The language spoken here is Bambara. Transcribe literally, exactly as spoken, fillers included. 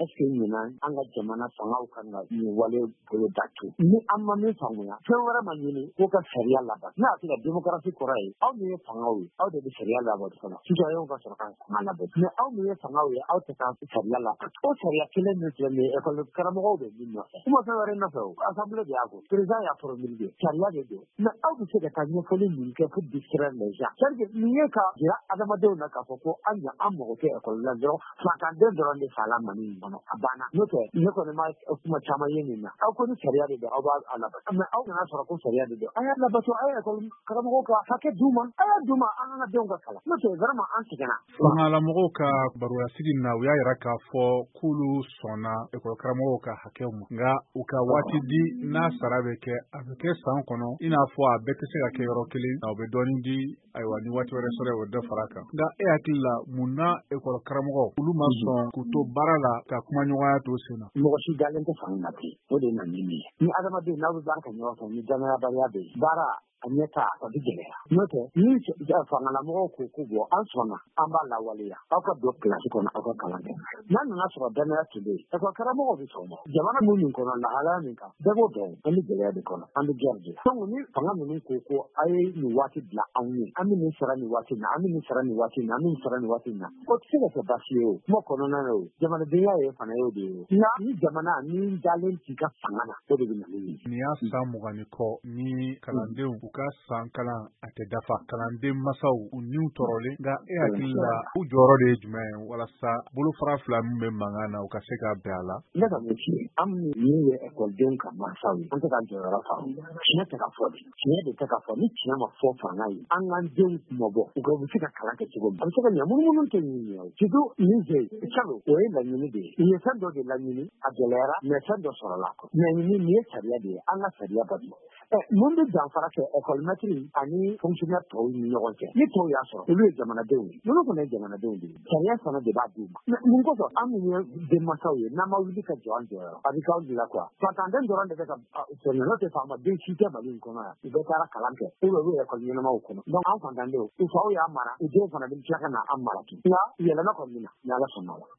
est-ce que ɲina an ka jamana fangaw kan ka nin wale bolo datu ni an ma min faamuya fɛn wɛrɛ ma ɲini ko ka sariya laban n'a y'a sɔrɔ démocratie kɔrɔ ye aw min ye fangaw ye aw de bɛ sariya labato fɔlɔ citoyenw ka sɔrɔ ka fanga labato mais aw min ye fangaw ye aw tɛ ka sariya labato o sariya kelen min filɛ nin ye école karamɔgɔw bɛ min nɔfɛ kuma fɛn wɛrɛ nɔfɛ o assemblée de y'a fɔ président y'a promulgué sariya de don mais aw bɛ se ka taa ɲɛfɔli min kɛ pour distraire les gens c'est-à-dire nin ye ka jira adamadenw na k'a fɔ ko an ɲa an mago tɛ école la dɔrɔn fantanden dɔrɔn de sala Mali in kɔnɔ a banna n'o tɛ ne kɔni ma kuma caman ye nin na aw ko ni sariya de don aw b'a labato mais aw nana sɔrɔ ko sariya de don a y'a labato a ye école karamɔgɔw ka hakɛ d'u ma a y'a d'u ma an ka denw ka kalan n'o tɛ vraiment an sɛgɛnna. Fangalamɔgɔw ka barolasigi na u y'a yira k'a fɔ k'olu sɔnna école karamɔgɔw ka hakɛw ma nka u ka waati di n'a sara bɛ kɛ a bɛ kɛ san kɔnɔ i n'a fɔ a bɛɛ tɛ se ka kɛ yɔrɔ kelen a bɛ dɔɔnin di ayiwa ni waati wɛrɛ sɔrɔ o dɔ fara kan nka e hakili la mun na école karamɔgɔ olu ma sɔn k'u to baara la ka kuma ɲɔgɔnya to sen na. Mɔgɔ si dalen tɛ fanga na bi o de ye na nin ye ni adamaden n'aw bɛ baara kɛ ɲɔgɔn fɛ ni danayabaliya bɛ yen baara a ɲɛ taa a bɛ gɛlɛya n'o tɛ ni fangalamɔgɔw ko ko bɔ an sɔnna an b'a lawaleya aw ka don kilasi kɔnɔ aw ka kalan kɛ n'a nana sɔrɔ danaya tun bɛ yen école karamɔgɔw bɛ sɔn jamana min min kɔnɔ lahalaya min kan bɛɛ b'o dɔn an bɛ gɛlɛya de kɔnɔ an bɛ gɛrɛ de la donc ni fanga ninnu ko ko a ye nin waati bila anw ye an bɛ nin sara nin waati na an bɛ nin sara nin waati na an bɛ nin sara nin waati na o tɛ se ka kɛ baasi ye o kuma kɔnɔna na o jamanadenya ye fana ye o de ye nka ni jamana ni dalen t'i ka fanga na o de bɛ na ni ye. Nin y'a san mugan ni kɔ ni kalandenw u ka san kalan a tɛ dafa kalanden masaw u niw tɔɔrɔlen nka e hakili la u jɔyɔrɔ de ye jumɛn ye walasa bolofara fila min bɛ mankan na u ka se ka bɛn a la. Ne ka mun f'i ye an min ye ekɔlidenw ka masaw ye an tɛ ka jɔyɔrɔ faamu tiɲɛ tɛ ka fɔ de tiɲɛ de tɛ ka fɔ ni tiɲɛ ma fɔ fanga ye an k'an denw mɔbɔ u ka bɛ se ka kalan kɛ cogo min a bɛ se ka ɲɛ munumunu tɛ ɲini ye o surtout nin fɛ yen sabu o ye laɲini de ye nin ye fɛn dɔ de laɲini a gɛlɛyara mais fɛn dɔ sɔrɔla a kɔnɔ mais nin ye sariya de ye an ka sariya bato mun bɛ danfara kɛ école-maître ani fonctionnaire tɔw ni ɲɔgɔn cɛ ni tɔw y'a sɔrɔ olu ye jamanadenw ye ninnu fana ye jamanadenw de ye sariya fana de b'a d'u ma mais mun kosɔn an minnu ye denmansaw ye n'an ma wuli ka jɔ an jɔyɔrɔ a bɛ k'aw de la quoi fantanden dɔrɔn de bɛ ka sɛnɛ n'o tɛ faamaden si tɛ Mali in kɔnɔ yan u bɛɛ taara kalan kɛ ou bien u bɛ école ɲɛnamaw kɔnɔ donc an fantandenw u faw y'a mara u denw fana bɛ tila ka na an mara tun nka yɛlɛma kɔni bɛ na ni Ala sɔnna